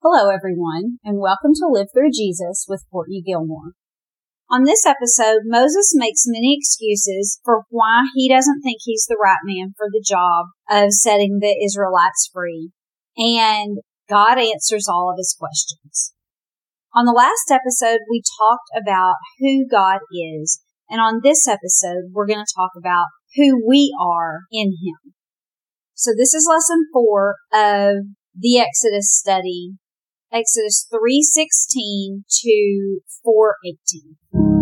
Hello, everyone, and welcome to Live Through Jesus with Courtney Gilmore. On this episode, Moses makes many excuses for why he doesn't think he's the right man for the job of setting the Israelites free, and God answers all of his questions. On the last episode, we talked about who God is, and on this episode, we're going to talk about who we are in Him. So this is lesson 4 of the Exodus study, Exodus 3:16 to 4:18.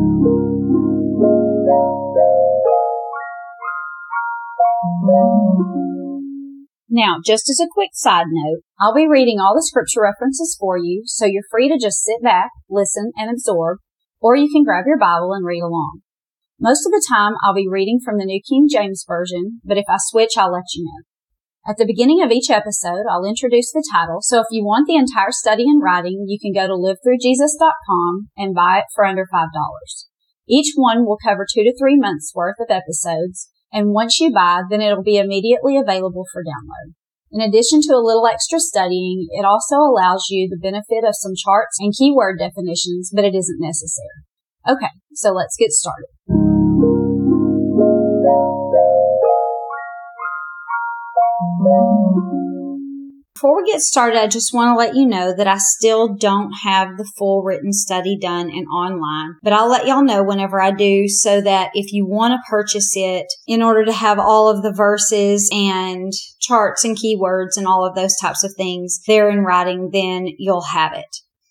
Now, just as a quick side note, I'll be reading all the scripture references for you, so you're free to just sit back, listen, and absorb, or you can grab your Bible and read along. Most of the time, I'll be reading from the New King James Version, but if I switch, I'll let you know. At the beginning of each episode, I'll introduce the title, so if you want the entire study in writing, you can go to livethroughjesus.com and buy it for under $5. Each one will cover 2 to 3 months worth of episodes, and once you buy, then it'll be immediately available for download. In addition to a little extra studying, it also allows you the benefit of some charts and keyword definitions, but it isn't necessary. Okay, so let's get started. Before we get started, I just want to let you know that I still don't have the full written study done and online, but I'll let y'all know whenever I do so that if you want to purchase it in order to have all of the verses and charts and keywords and all of those types of things there in writing, then you'll have it.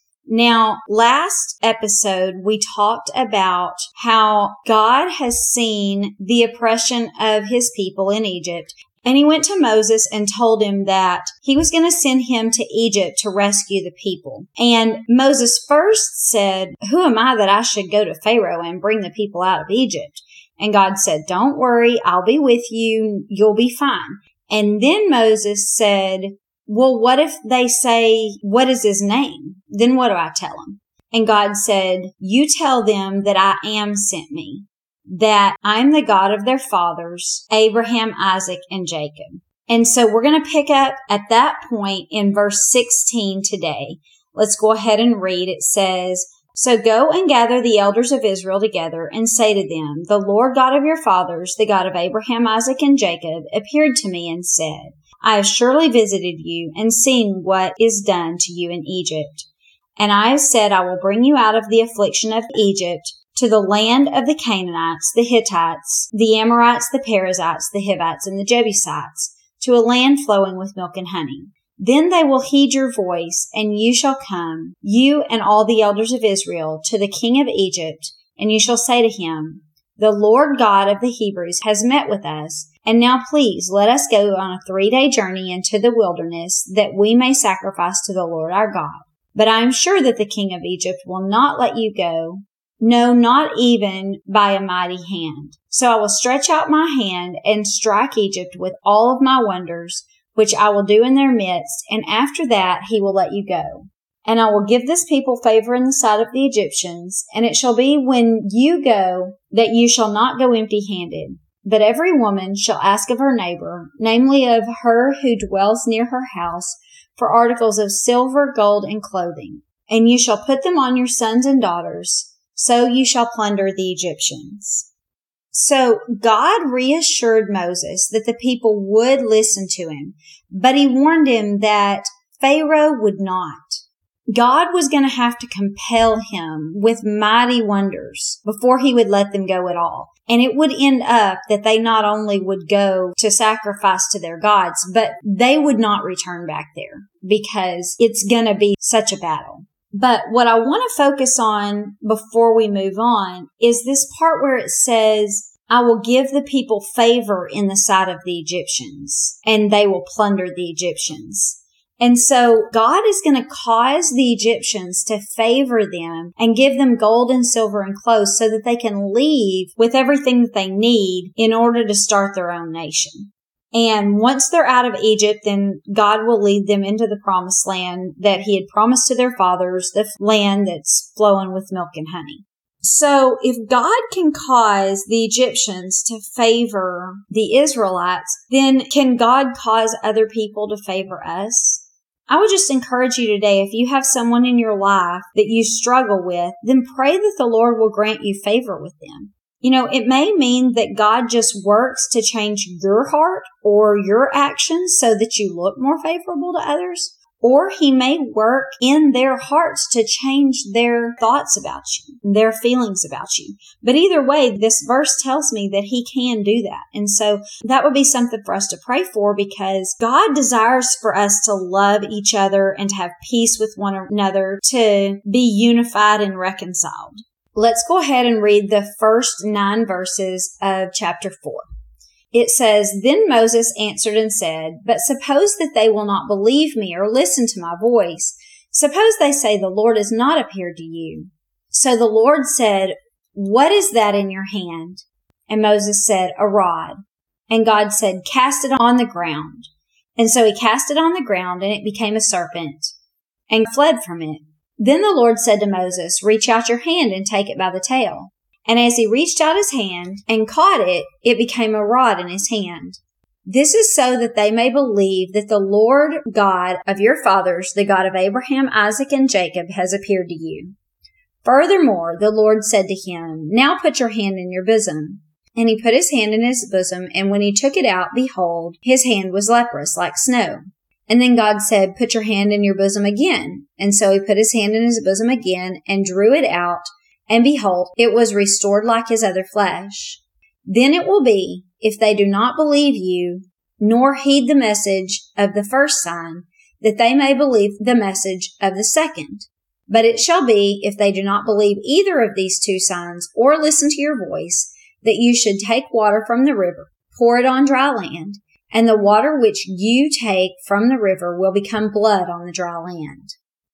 Now, last episode, we talked about how God has seen the oppression of his people in Egypt. And he went to Moses and told him that he was going to send him to Egypt to rescue the people. And Moses first said, "Who am I that I should go to Pharaoh and bring the people out of Egypt?" And God said, "Don't worry, I'll be with you. You'll be fine." And then Moses said, "Well, what if they say, 'What is his name?' Then what do I tell them?" And God said, "You tell them that I am sent me, that I'm the God of their fathers, Abraham, Isaac, and Jacob." And so we're going to pick up at that point in verse 16 today. Let's go ahead and read. It says, "So go and gather the elders of Israel together and say to them, 'The Lord God of your fathers, the God of Abraham, Isaac, and Jacob, appeared to me and said, I have surely visited you and seen what is done to you in Egypt. And I have said, I will bring you out of the affliction of Egypt to the land of the Canaanites, the Hittites, the Amorites, the Perizzites, the Hivites, and the Jebusites, to a land flowing with milk and honey. Then they will heed your voice, and you shall come, you and all the elders of Israel, to the king of Egypt, and you shall say to him, The Lord God of the Hebrews has met with us, and now please let us go on a 3-day journey into the wilderness, that we may sacrifice to the Lord our God. But I am sure that the king of Egypt will not let you go, no, not even by a mighty hand. So I will stretch out my hand and strike Egypt with all of my wonders, which I will do in their midst, and after that he will let you go. And I will give this people favor in the sight of the Egyptians, and it shall be when you go that you shall not go empty-handed. But every woman shall ask of her neighbor, namely of her who dwells near her house, for articles of silver, gold, and clothing. And you shall put them on your sons and daughters, so you shall plunder the Egyptians." So God reassured Moses that the people would listen to him, but he warned him that Pharaoh would not. God was going to have to compel him with mighty wonders before he would let them go at all. And it would end up that they not only would go to sacrifice to their gods, but they would not return back there because it's going to be such a battle. But what I want to focus on before we move on is this part where it says, I will give the people favor in the sight of the Egyptians, and they will plunder the Egyptians. And so God is going to cause the Egyptians to favor them and give them gold and silver and clothes so that they can leave with everything that they need in order to start their own nation. And once they're out of Egypt, then God will lead them into the promised land that he had promised to their fathers, the land that's flowing with milk and honey. So if God can cause the Egyptians to favor the Israelites, then can God cause other people to favor us? I would just encourage you today, if you have someone in your life that you struggle with, then pray that the Lord will grant you favor with them. It may mean that God just works to change your heart or your actions so that you look more favorable to others. Or He may work in their hearts to change their thoughts about you, their feelings about you. But either way, this verse tells me that He can do that. And so that would be something for us to pray for, because God desires for us to love each other and to have peace with one another, to be unified and reconciled. Let's go ahead and read the first 9 verses of chapter 4. It says, Then Moses answered and said, But suppose that they will not believe me or listen to my voice. Suppose they say, The Lord has not appeared to you. So the Lord said, What is that in your hand? And Moses said, A rod. And God said, Cast it on the ground. And so he cast it on the ground, and it became a serpent, and fled from it. Then the Lord said to Moses, Reach out your hand and take it by the tail. And as he reached out his hand and caught it, it became a rod in his hand. This is so that they may believe that the Lord God of your fathers, the God of Abraham, Isaac, and Jacob, has appeared to you. Furthermore, the Lord said to him, Now put your hand in your bosom. And he put his hand in his bosom, and when he took it out, behold, his hand was leprous like snow. And then God said, Put your hand in your bosom again. And so he put his hand in his bosom again and drew it out. And behold, it was restored like his other flesh. Then it will be, if they do not believe you, nor heed the message of the first sign, that they may believe the message of the second. But it shall be, if they do not believe either of these 2 signs, or listen to your voice, that you should take water from the river, pour it on dry land, and the water which you take from the river will become blood on the dry land.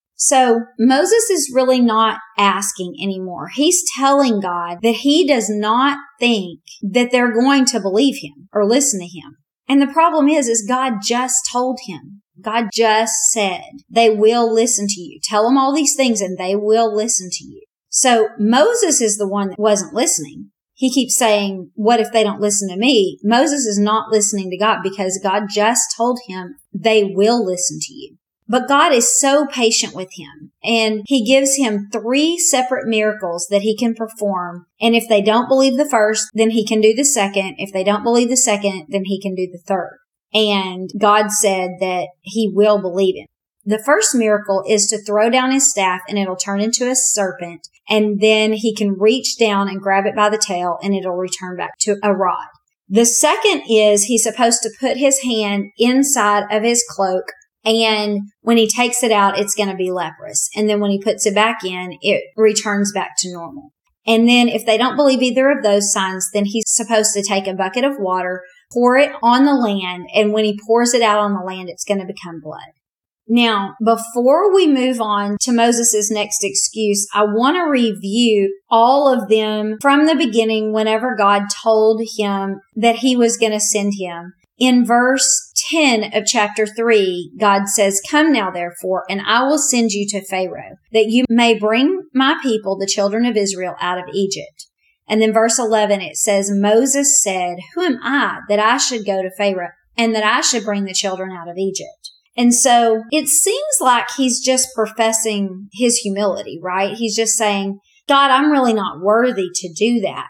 So Moses is really not asking anymore. He's telling God that he does not think that they're going to believe him or listen to him. And the problem is God just told him. God just said, they will listen to you. Tell them all these things and they will listen to you. So Moses is the one that wasn't listening. He keeps saying, what if they don't listen to me? Moses is not listening to God because God just told him they will listen to you. But God is so patient with him, and he gives him 3 separate miracles that he can perform. And if they don't believe the first, then he can do the second. If they don't believe the second, then he can do the third. And God said that he will believe him. The first miracle is to throw down his staff and it'll turn into a serpent. And then he can reach down and grab it by the tail and it'll return back to a rod. The second is he's supposed to put his hand inside of his cloak. And when he takes it out, it's going to be leprous. And then when he puts it back in, it returns back to normal. And then if they don't believe either of those signs, then he's supposed to take a bucket of water, pour it on the land. And when he pours it out on the land, it's going to become blood. Now, before we move on to Moses' next excuse, I want to review all of them from the beginning whenever God told him that he was going to send him. In verse 10 of chapter 3, God says, Come now, therefore, and I will send you to Pharaoh, that you may bring my people, the children of Israel, out of Egypt. And then verse 11, it says, Moses said, Who am I that I should go to Pharaoh and that I should bring the children out of Egypt? And so it seems like he's just professing his humility, right? He's just saying, God, I'm really not worthy to do that.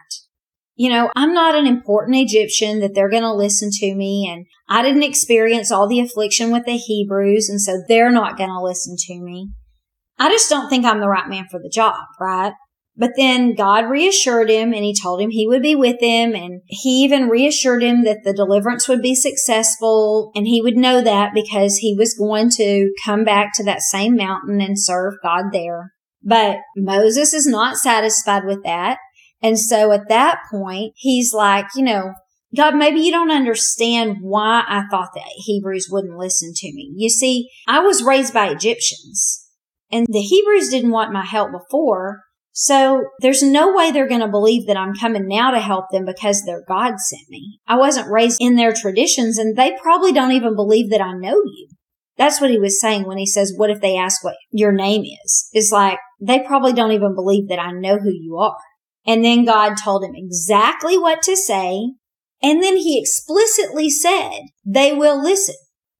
I'm not an important Egyptian that they're going to listen to me, and I didn't experience all the affliction with the Hebrews, and so they're not going to listen to me. I just don't think I'm the right man for the job, right? But then God reassured him, and he told him he would be with him, and he even reassured him that the deliverance would be successful, and he would know that because he was going to come back to that same mountain and serve God there. But Moses is not satisfied with that. And so at that point, he's like, God, maybe you don't understand why I thought that Hebrews wouldn't listen to me. You see, I was raised by Egyptians, and the Hebrews didn't want my help before. So there's no way they're going to believe that I'm coming now to help them because their God sent me. I wasn't raised in their traditions, and they probably don't even believe that I know you. That's what he was saying when he says, what if they ask what your name is? It's like, they probably don't even believe that I know who you are. And then God told him exactly what to say. And then he explicitly said, they will listen.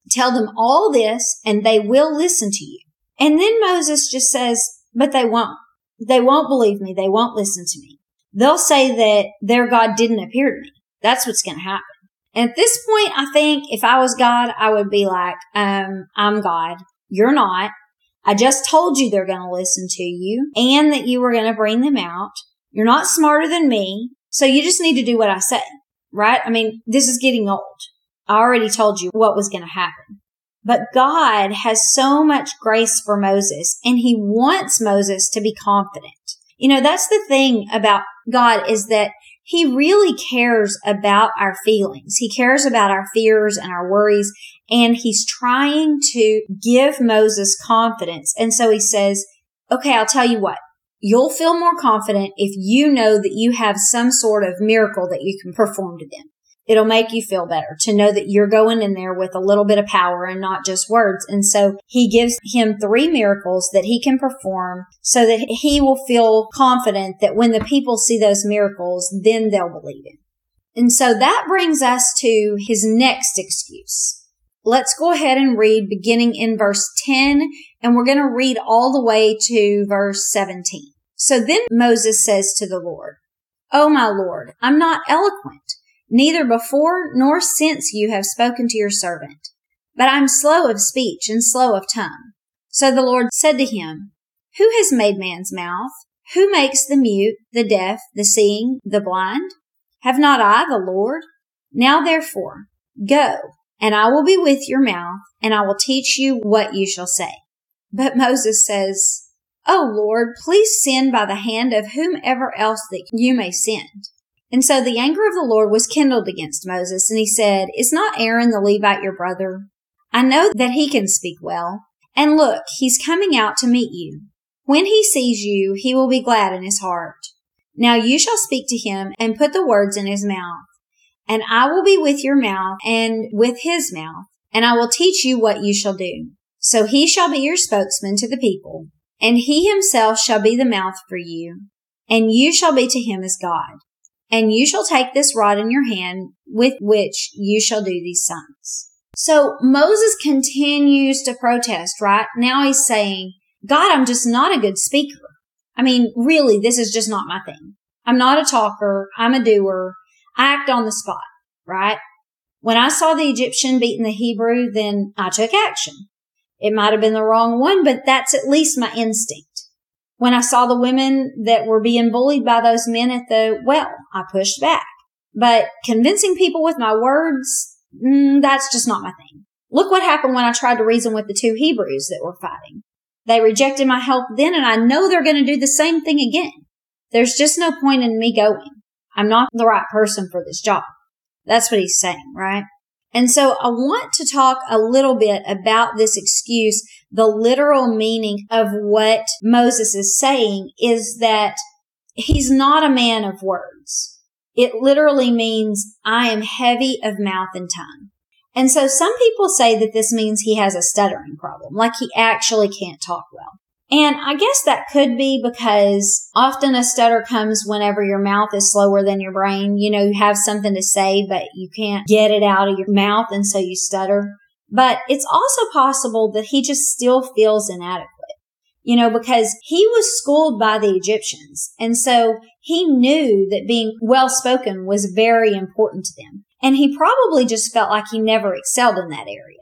Tell them all this and they will listen to you. And then Moses just says, but they won't. They won't believe me. They won't listen to me. They'll say that their God didn't appear to me. That's what's going to happen. And at this point, I think if I was God, I would be like, I'm God. You're not. I just told you they're going to listen to you and that you were going to bring them out. You're not smarter than me. So you just need to do what I say, right? I mean, this is getting old. I already told you what was going to happen. But God has so much grace for Moses, and he wants Moses to be confident. You know, that's the thing about God, is that he really cares about our feelings. He cares about our fears and our worries, and he's trying to give Moses confidence. And so he says, okay, I'll tell you what. You'll feel more confident if you know that you have some sort of miracle that you can perform to them. It'll make you feel better to know that you're going in there with a little bit of power and not just words. And so he gives him 3 miracles that he can perform so that he will feel confident that when the people see those miracles, then they'll believe him. And so that brings us to his next excuse. Let's go ahead and read beginning in verse 10, and we're going to read all the way to verse 17. So then Moses says to the Lord, "Oh, my Lord, I'm not eloquent. Neither before nor since you have spoken to your servant. But I'm slow of speech and slow of tongue." So the Lord said to him, "Who has made man's mouth? Who makes the mute, the deaf, the seeing, the blind? Have not I the Lord? Now therefore, go, and I will be with your mouth, and I will teach you what you shall say." But Moses says, "Oh Lord, please send by the hand of whomever else that you may send." And so the anger of the Lord was kindled against Moses, and he said, "Is not Aaron the Levite your brother? I know that he can speak well. And look, he's coming out to meet you. When he sees you, he will be glad in his heart. Now you shall speak to him and put the words in his mouth. And I will be with your mouth and with his mouth, and I will teach you what you shall do. So he shall be your spokesman to the people, and he himself shall be the mouth for you, and you shall be to him as God. And you shall take this rod in your hand with which you shall do these signs." So Moses continues to protest, right? Now he's saying, "God, I'm just not a good speaker. I mean, really, this is just not my thing. I'm not a talker. I'm a doer. I act on the spot," right? When I saw the Egyptian beating the Hebrew, then I took action. It might have been the wrong one, but that's at least my instinct. When I saw the women that were being bullied by those men at the well, I pushed back. But convincing people with my words, that's just not my thing. Look what happened when I tried to reason with the 2 Hebrews that were fighting. They rejected my help then, and I know they're going to do the same thing again. There's just no point in me going. I'm not the right person for this job. That's what he's saying, right? And so I want to talk a little bit about this excuse. The literal meaning of what Moses is saying is that he's not a man of words. It literally means I am heavy of mouth and tongue. And so some people say that this means he has a stuttering problem, like he actually can't talk well. And I guess that could be because often a stutter comes whenever your mouth is slower than your brain. You know, you have something to say, but you can't get it out of your mouth, and so you stutter. But it's also possible that he just still feels inadequate, you know, because he was schooled by the Egyptians. And so he knew that being well-spoken was very important to them. And he probably just felt like he never excelled in that area.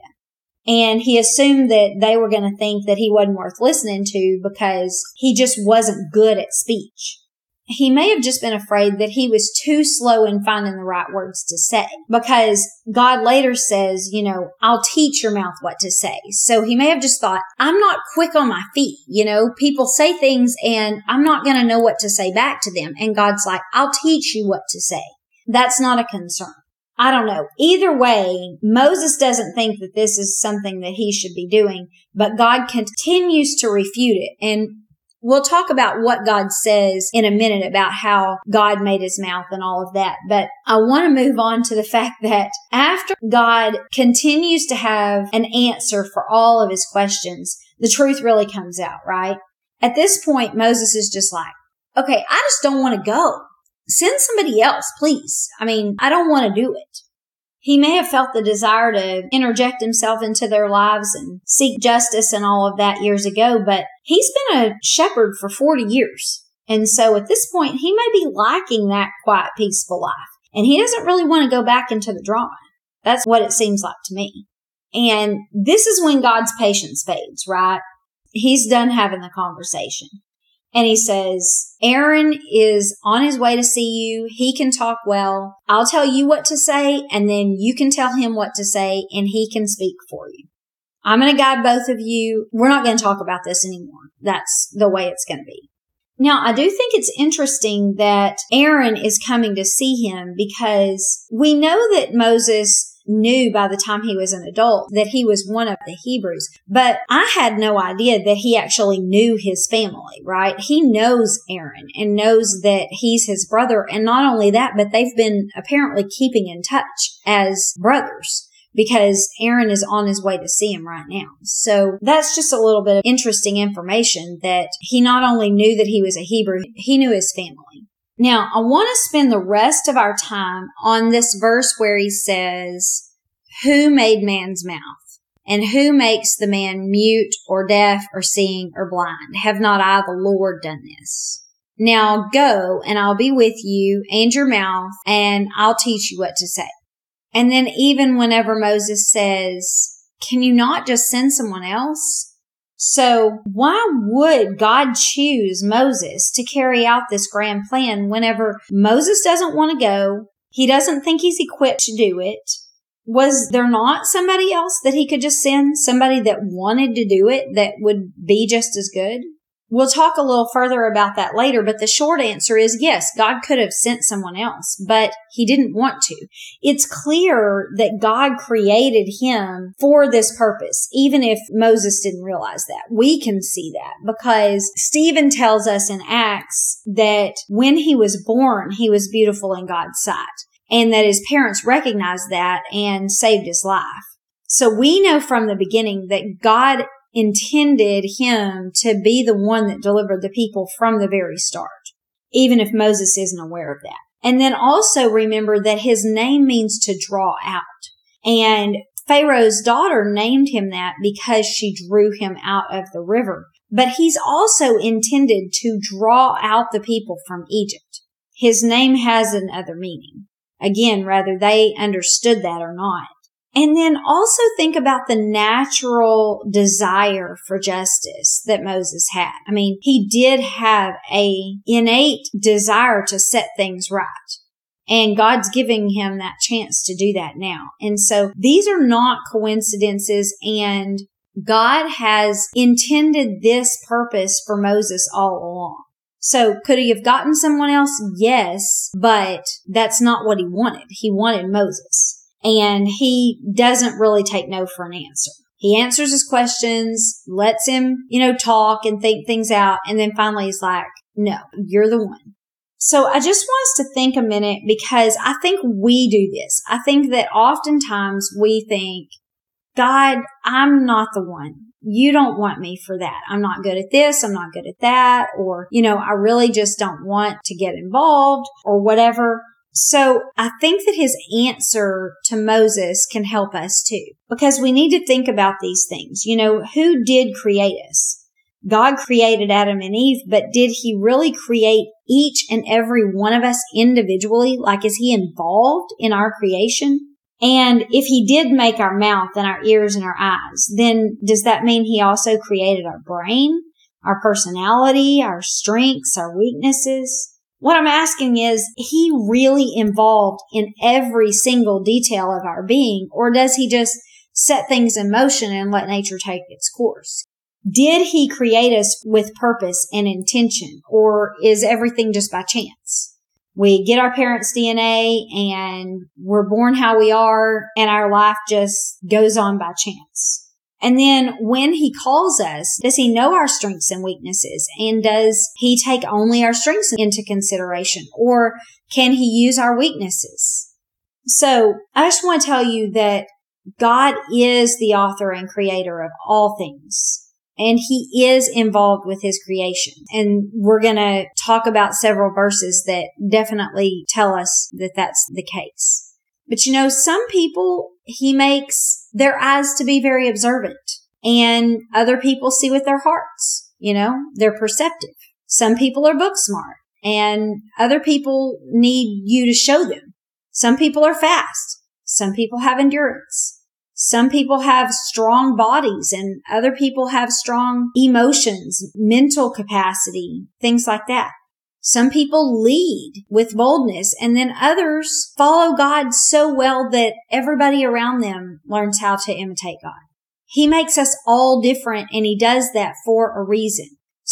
And he assumed that they were going to think that he wasn't worth listening to because he just wasn't good at speech. He may have just been afraid that he was too slow in finding the right words to say, because God later says, you know, I'll teach your mouth what to say. So he may have just thought, I'm not quick on my feet. You know, people say things and I'm not going to know what to say back to them. And God's like, I'll teach you what to say. That's not a concern. I don't know. Either way, Moses doesn't think that this is something that he should be doing, but God continues to refute it. And we'll talk about what God says in a minute about how God made his mouth and all of that. But I want to move on to the fact that after God continues to have an answer for all of his questions, the truth really comes out, right? At this point, Moses is just like, okay, I just don't want to go. Send somebody else, please. I mean, I don't want to do it. He may have felt the desire to interject himself into their lives and seek justice and all of that years ago, but he's been a shepherd for 40 years. And so at this point, he may be lacking that quiet, peaceful life. And he doesn't really want to go back into the drama. That's what it seems like to me. And this is when God's patience fades, right? He's done having the conversation. And he says, Aaron is on his way to see you. He can talk well. I'll tell you what to say, and then you can tell him what to say, and he can speak for you. I'm going to guide both of you. We're not going to talk about this anymore. That's the way it's going to be. Now, I do think it's interesting that Aaron is coming to see him because we know that Moses knew by the time he was an adult that he was one of the Hebrews. But I had no idea that he actually knew his family, right? He knows Aaron and knows that he's his brother. And not only that, but they've been apparently keeping in touch as brothers because Aaron is on his way to see him right now. So that's just a little bit of interesting information that he not only knew that he was a Hebrew, he knew his family. Now, I want to spend the rest of our time on this verse where he says, who made man's mouth? And who makes the man mute or deaf or seeing or blind? Have not I, the Lord, done this? Now go, and I'll be with you and your mouth, and I'll teach you what to say. And then even whenever Moses says, can you not just send someone else? So why would God choose Moses to carry out this grand plan whenever Moses doesn't want to go? He doesn't think he's equipped to do it. Was there not somebody else that he could just send? Somebody that wanted to do it that would be just as good? We'll talk a little further about that later, but the short answer is yes, God could have sent someone else, but he didn't want to. It's clear that God created him for this purpose, even if Moses didn't realize that. We can see that because Stephen tells us in Acts that when he was born, he was beautiful in God's sight, and that his parents recognized that and saved his life. So we know from the beginning that God intended him to be the one that delivered the people from the very start, even if Moses isn't aware of that. And then also remember that his name means to draw out. And Pharaoh's daughter named him that because she drew him out of the river. But he's also intended to draw out the people from Egypt. His name has another meaning. Again, whether they understood that or not. And then also think about the natural desire for justice that Moses had. I mean, he did have a innate desire to set things right. And God's giving him that chance to do that now. And so these are not coincidences, and God has intended this purpose for Moses all along. So could he have gotten someone else? Yes, but that's not what he wanted. He wanted Moses. And he doesn't really take no for an answer. He answers his questions, lets him, talk and think things out. And then finally he's like, no, you're the one. So I just want us to think a minute because I think we do this. I think that oftentimes we think, God, I'm not the one. You don't want me for that. I'm not good at this. I'm not good at that. Or, I really just don't want to get involved or whatever. So I think that his answer to Moses can help us too, because we need to think about these things. Who did create us? God created Adam and Eve, but did he really create each and every one of us individually? Like, is he involved in our creation? And if he did make our mouth and our ears and our eyes, then does that mean he also created our brain, our personality, our strengths, our weaknesses? What I'm asking is he really involved in every single detail of our being, or does he just set things in motion and let nature take its course? Did he create us with purpose and intention, or is everything just by chance? We get our parents' DNA and we're born how we are, and our life just goes on by chance. And then when he calls us, does he know our strengths and weaknesses? And does he take only our strengths into consideration? Or can he use our weaknesses? So I just want to tell you that God is the author and creator of all things. And he is involved with his creation. And we're going to talk about several verses that definitely tell us that that's the case. But some people, he makes their eyes to be very observant, and other people see with their hearts. They're perceptive. Some people are book smart, and other people need you to show them. Some people are fast. Some people have endurance. Some people have strong bodies, and other people have strong emotions, mental capacity, things like that. Some people lead with boldness, and then others follow God so well that everybody around them learns how to imitate God. He makes us all different, and he does that for a reason.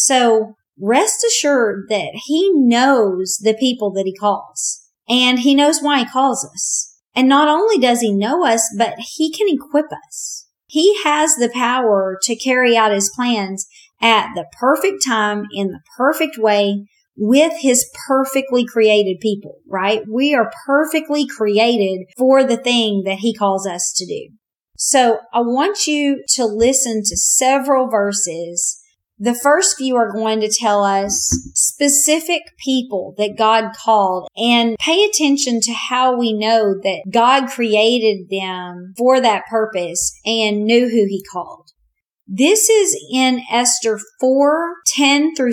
So rest assured that he knows the people that he calls, and he knows why he calls us. And not only does he know us, but he can equip us. He has the power to carry out his plans at the perfect time, in the perfect way, with his perfectly created people, right? We are perfectly created for the thing that he calls us to do. So I want you to listen to several verses. The first few are going to tell us specific people that God called, and pay attention to how we know that God created them for that purpose and knew who he called. This is in Esther 4:10 through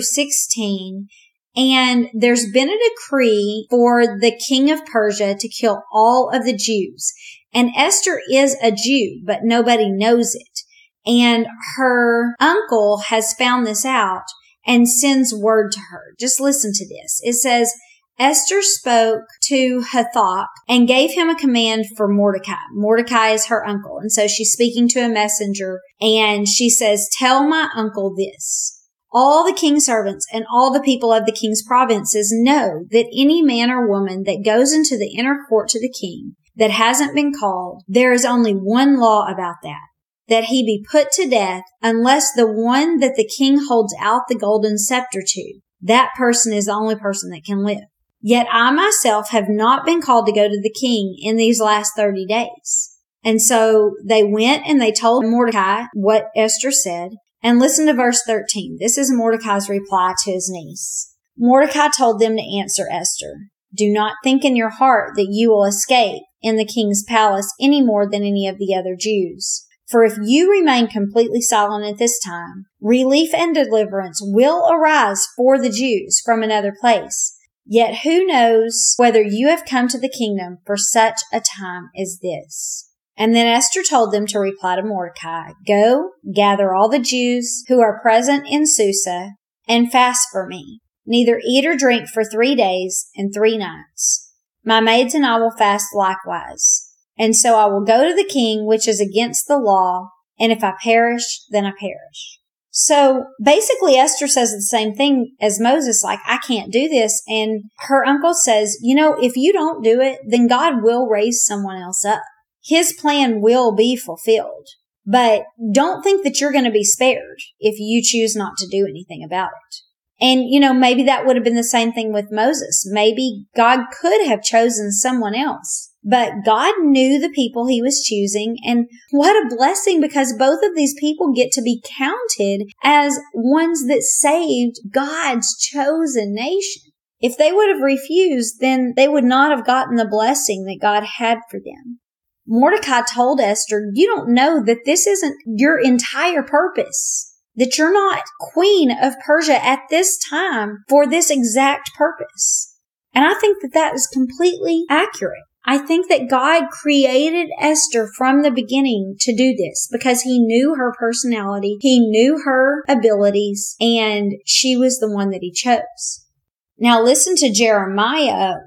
16. And there's been a decree for the king of Persia to kill all of the Jews. And Esther is a Jew, but nobody knows it. And her uncle has found this out and sends word to her. Just listen to this. It says, Esther spoke to Hathach and gave him a command for Mordecai. Mordecai is her uncle. And so she's speaking to a messenger, and she says, tell my uncle this. All the king's servants and all the people of the king's provinces know that any man or woman that goes into the inner court to the king that hasn't been called, there is only one law about that he be put to death unless the one that the king holds out the golden scepter to, that person is the only person that can live. Yet I myself have not been called to go to the king in these last 30 days. And so they went and they told Mordecai what Esther said. And listen to verse 13. This is Mordecai's reply to his niece. Mordecai told them to answer Esther, do not think in your heart that you will escape in the king's palace any more than any of the other Jews. For if you remain completely silent at this time, relief and deliverance will arise for the Jews from another place. Yet who knows whether you have come to the kingdom for such a time as this? And then Esther told them to reply to Mordecai, go, gather all the Jews who are present in Susa and fast for me. Neither eat or drink for 3 days and 3 nights. My maids and I will fast likewise. And so I will go to the king, which is against the law, and if I perish, then I perish. So basically Esther says the same thing as Moses, like, I can't do this. And her uncle says, if you don't do it, then God will raise someone else up. His plan will be fulfilled, but don't think that you're going to be spared if you choose not to do anything about it. And, maybe that would have been the same thing with Moses. Maybe God could have chosen someone else, but God knew the people he was choosing. And what a blessing, because both of these people get to be counted as ones that saved God's chosen nation. If they would have refused, then they would not have gotten the blessing that God had for them. Mordecai told Esther, you don't know that this isn't your entire purpose, that you're not queen of Persia at this time for this exact purpose. And I think that that is completely accurate. I think that God created Esther from the beginning to do this because he knew her personality, he knew her abilities, and she was the one that he chose. Now listen to Jeremiah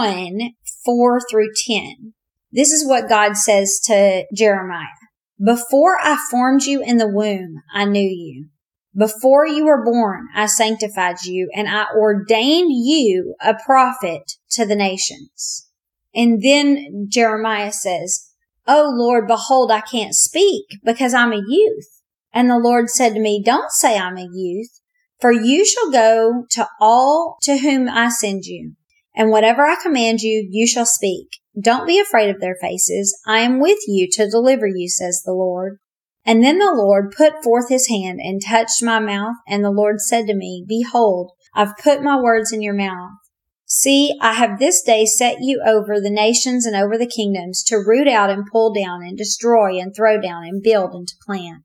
1:4 through 10. This is what God says to Jeremiah. Before I formed you in the womb, I knew you. Before you were born, I sanctified you, and I ordained you a prophet to the nations. And then Jeremiah says, Oh Lord, behold, I can't speak because I'm a youth. And the Lord said to me, Don't say I'm a youth, for you shall go to all to whom I send you. And whatever I command you, you shall speak. Don't be afraid of their faces. I am with you to deliver you, says the Lord. And then the Lord put forth his hand and touched my mouth. And the Lord said to me, Behold, I've put my words in your mouth. See, I have this day set you over the nations and over the kingdoms to root out and pull down and destroy and throw down and build and to plant.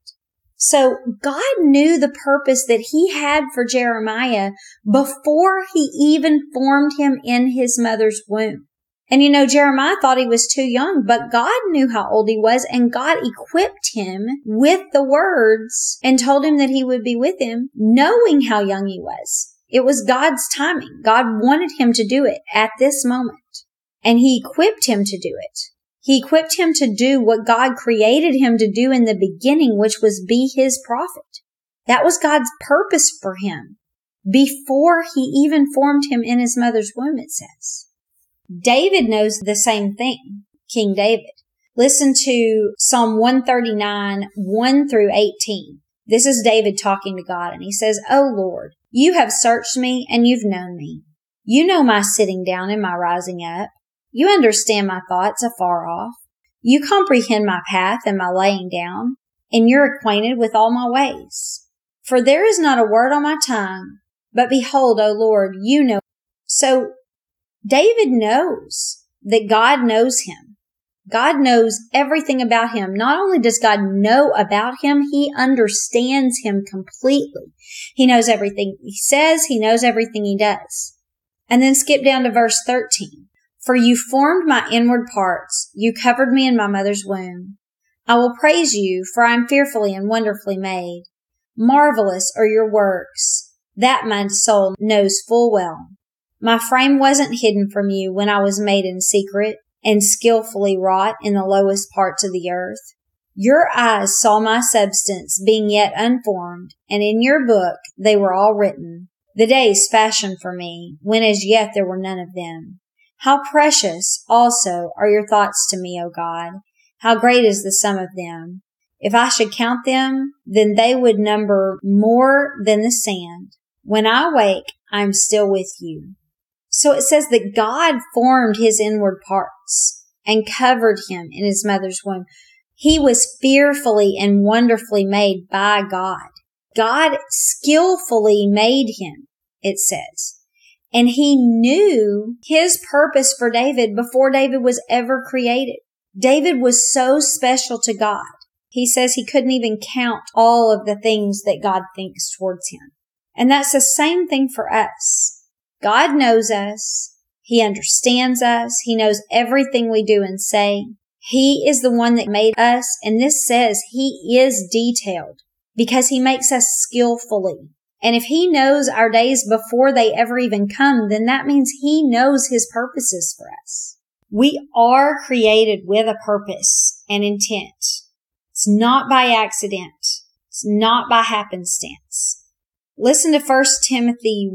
So God knew the purpose that he had for Jeremiah before he even formed him in his mother's womb. And Jeremiah thought he was too young, but God knew how old he was, and God equipped him with the words and told him that he would be with him, knowing how young he was. It was God's timing. God wanted him to do it at this moment, and he equipped him to do it. He equipped him to do what God created him to do in the beginning, which was be his prophet. That was God's purpose for him before he even formed him in his mother's womb, it says. David knows the same thing, King David. Listen to Psalm 139, 1 through 18. This is David talking to God, and he says, "O Lord, you have searched me and you've known me. You know my sitting down and my rising up. You understand my thoughts afar off. You comprehend my path and my laying down, and you're acquainted with all my ways. For there is not a word on my tongue, but behold, O Lord, you know." So David knows that God knows him. God knows everything about him. Not only does God know about him, he understands him completely. He knows everything he says. He knows everything he does. And then skip down to verse 13. "For you formed my inward parts. You covered me in my mother's womb. I will praise you, for I am fearfully and wonderfully made. Marvelous are your works. That my soul knows full well. My frame wasn't hidden from you when I was made in secret and skillfully wrought in the lowest parts of the earth. Your eyes saw my substance being yet unformed, and in your book they were all written, the days fashioned for me, when as yet there were none of them. How precious also are your thoughts to me, O God. How great is the sum of them. If I should count them, then they would number more than the sand. When I wake, I am still with you." So it says that God formed his inward parts and covered him in his mother's womb. He was fearfully and wonderfully made by God. God skillfully made him, it says. And he knew his purpose for David before David was ever created. David was so special to God. He says he couldn't even count all of the things that God thinks towards him. And that's the same thing for us. God knows us. He understands us. He knows everything we do and say. He is the one that made us. And this says he is detailed because he makes us skillfully. And if he knows our days before they ever even come, then that means he knows his purposes for us. We are created with a purpose and intent. It's not by accident. It's not by happenstance. Listen to 1 Timothy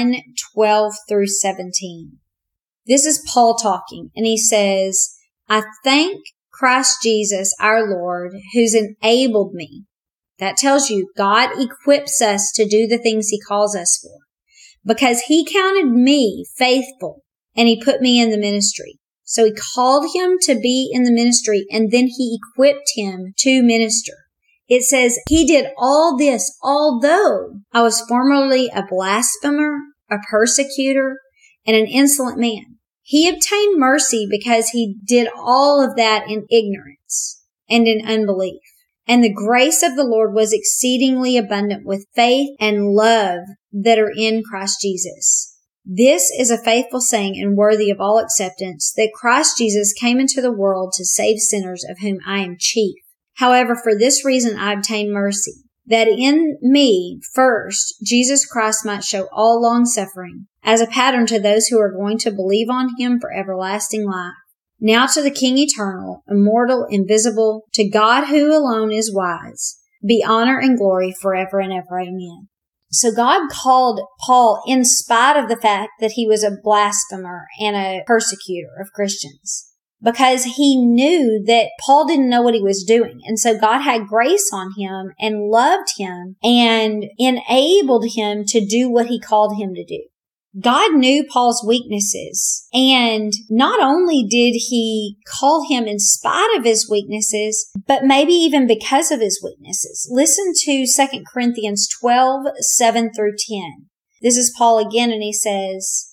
1:12 through 17. This is Paul talking, and he says, "I thank Christ Jesus our Lord, who's enabled me." That tells you God equips us to do the things he calls us for, because he counted me faithful and he put me in the ministry. So he called him to be in the ministry, and then he equipped him to minister. It says, "He did all this, although I was formerly a blasphemer, a persecutor, and an insolent man. He obtained mercy because he did all of that in ignorance and in unbelief. And the grace of the Lord was exceedingly abundant with faith and love that are in Christ Jesus. This is a faithful saying and worthy of all acceptance, that Christ Jesus came into the world to save sinners, of whom I am chief. However, for this reason I obtained mercy, that in me first Jesus Christ might show all long-suffering as a pattern to those who are going to believe on him for everlasting life. Now to the King eternal, immortal, invisible, to God who alone is wise, be honor and glory forever and ever. Amen." So God called Paul in spite of the fact that he was a blasphemer and a persecutor of Christians, because he knew that Paul didn't know what he was doing. And so God had grace on him and loved him and enabled him to do what he called him to do. God knew Paul's weaknesses, and not only did he call him in spite of his weaknesses, but maybe even because of his weaknesses. Listen to 2 Corinthians 12:7 through 10. This is Paul again, and he says,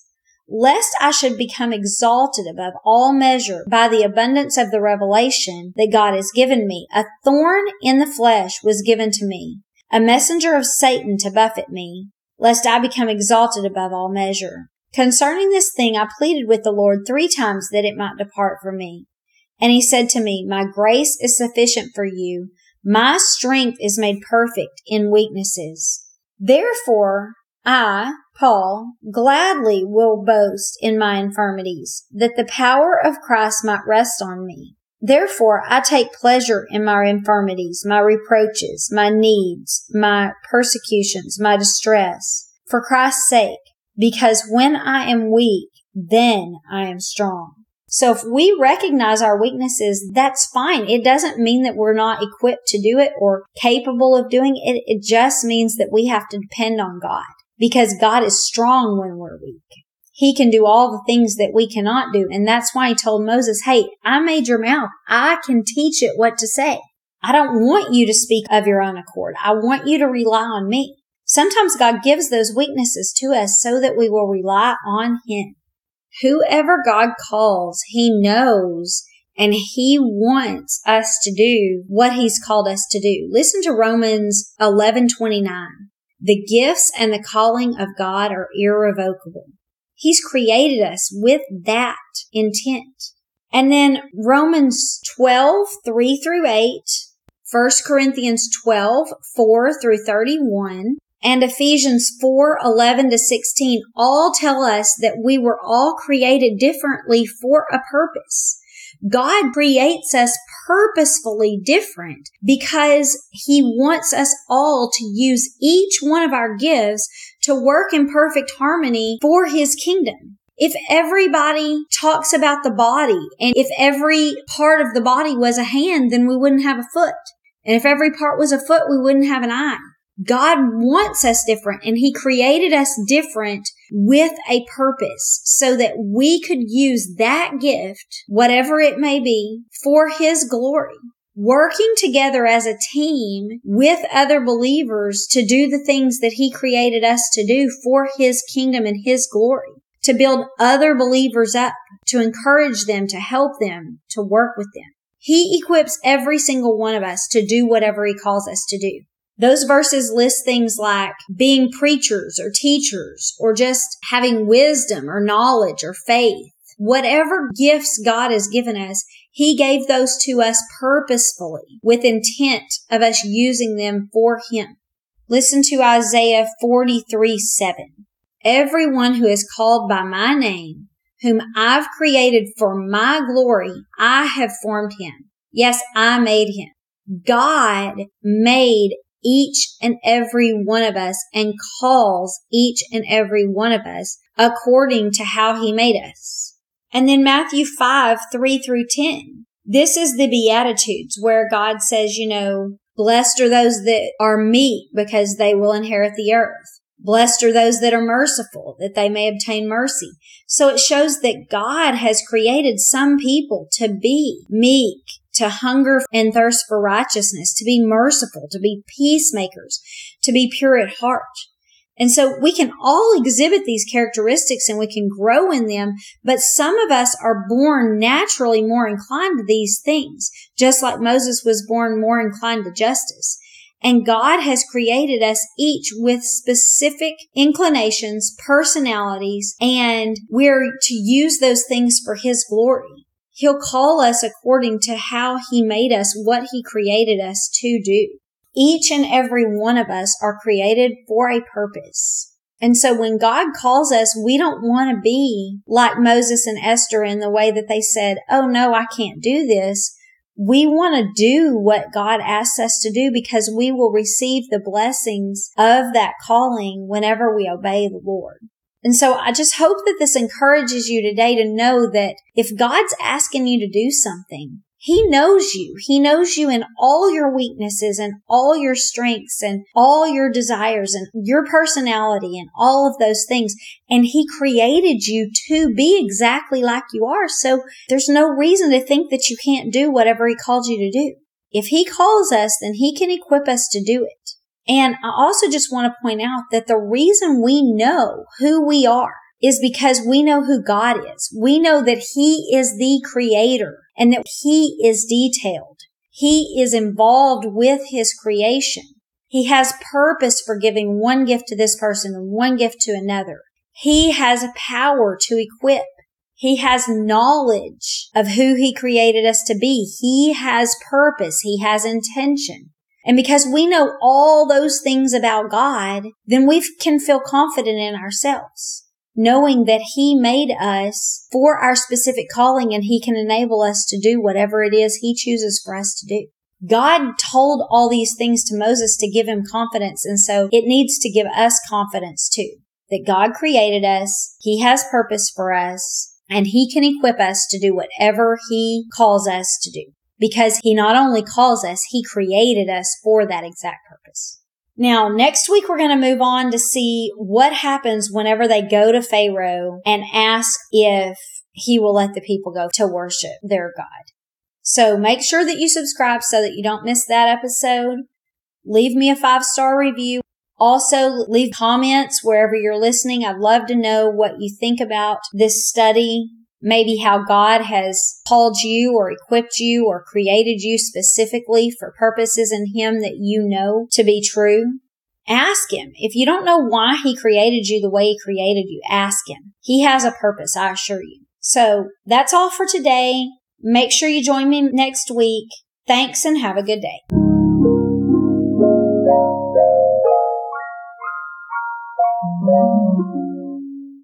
lest I should become exalted above all measure by the abundance of the revelation that God has given me. A thorn in the flesh was given to me, a messenger of Satan to buffet me, lest I become exalted above all measure. Concerning this thing, I pleaded with the Lord 3 times that it might depart from me. And he said to me, my grace is sufficient for you. My strength is made perfect in weaknesses. Therefore, I, Paul, gladly will boast in my infirmities, that the power of Christ might rest on me. Therefore, I take pleasure in my infirmities, my reproaches, my needs, my persecutions, my distress, for Christ's sake, because when I am weak, then I am strong. So if we recognize our weaknesses, that's fine. It doesn't mean that we're not equipped to do it or capable of doing it. It just means that we have to depend on God, because God is strong when we're weak. He can do all the things that we cannot do. And that's why he told Moses, hey, I made your mouth. I can teach it what to say. I don't want you to speak of your own accord. I want you to rely on me. Sometimes God gives those weaknesses to us so that we will rely on him. Whoever God calls, he knows, and he wants us to do what he's called us to do. Listen to Romans 11:29. The gifts and the calling of God are irrevocable. He's created us with that intent. And then Romans 12:3-8, 1 Corinthians 12:4-31, and Ephesians 4:11-16 all tell us that we were all created differently for a purpose. God creates us purposefully different because he wants us all to use each one of our gifts to work in perfect harmony for his kingdom. If everybody talks about the body, and if every part of the body was a hand, then we wouldn't have a foot. And if every part was a foot, we wouldn't have an eye. God wants us different, and he created us different with a purpose so that we could use that gift, whatever it may be, for his glory. Working together as a team with other believers to do the things that he created us to do for his kingdom and his glory, to build other believers up, to encourage them, to help them, to work with them. He equips every single one of us to do whatever he calls us to do. Those verses list things like being preachers or teachers or just having wisdom or knowledge or faith. Whatever gifts God has given us, he gave those to us purposefully with intent of us using them for him. Listen to Isaiah 43:7. Everyone who is called by my name, whom I've created for my glory, I have formed him. Yes, I made him. God made each and every one of us and calls each and every one of us according to how he made us. And then Matthew 5:3-10. This is the Beatitudes where God says, blessed are those that are meek because they will inherit the earth. Blessed are those that are merciful, that they may obtain mercy. So it shows that God has created some people to be meek, to hunger and thirst for righteousness, to be merciful, to be peacemakers, to be pure at heart. And so we can all exhibit these characteristics and we can grow in them, but some of us are born naturally more inclined to these things, just like Moses was born more inclined to justice. And God has created us each with specific inclinations, personalities, and we're to use those things for his glory. He'll call us according to how he made us, what he created us to do. Each and every one of us are created for a purpose. And so when God calls us, we don't want to be like Moses and Esther in the way that they said, oh no, I can't do this. We want to do what God asks us to do because we will receive the blessings of that calling whenever we obey the Lord. And so I just hope that this encourages you today to know that if God's asking you to do something, he knows you. He knows you in all your weaknesses and all your strengths and all your desires and your personality and all of those things. And he created you to be exactly like you are. So there's no reason to think that you can't do whatever he called you to do. If he calls us, then he can equip us to do it. And I also just want to point out that the reason we know who we are is because we know who God is. We know that He is the creator and that He is detailed. He is involved with His creation. He has purpose for giving one gift to this person and one gift to another. He has power to equip. He has knowledge of who He created us to be. He has purpose. He has intention. And because we know all those things about God, then we can feel confident in ourselves, knowing that He made us for our specific calling and He can enable us to do whatever it is He chooses for us to do. God told all these things to Moses to give him confidence, and so it needs to give us confidence too, that God created us, He has purpose for us, and He can equip us to do whatever He calls us to do. Because He not only calls us, He created us for that exact purpose. Now, next week, we're going to move on to see what happens whenever they go to Pharaoh and ask if he will let the people go to worship their God. So make sure that you subscribe so that you don't miss that episode. Leave me a 5-star review. Also, leave comments wherever you're listening. I'd love to know what you think about this study. Maybe how God has called you or equipped you or created you specifically for purposes in Him that you know to be true. Ask Him. If you don't know why He created you the way He created you, ask Him. He has a purpose, I assure you. So that's all for today. Make sure you join me next week. Thanks and have a good day.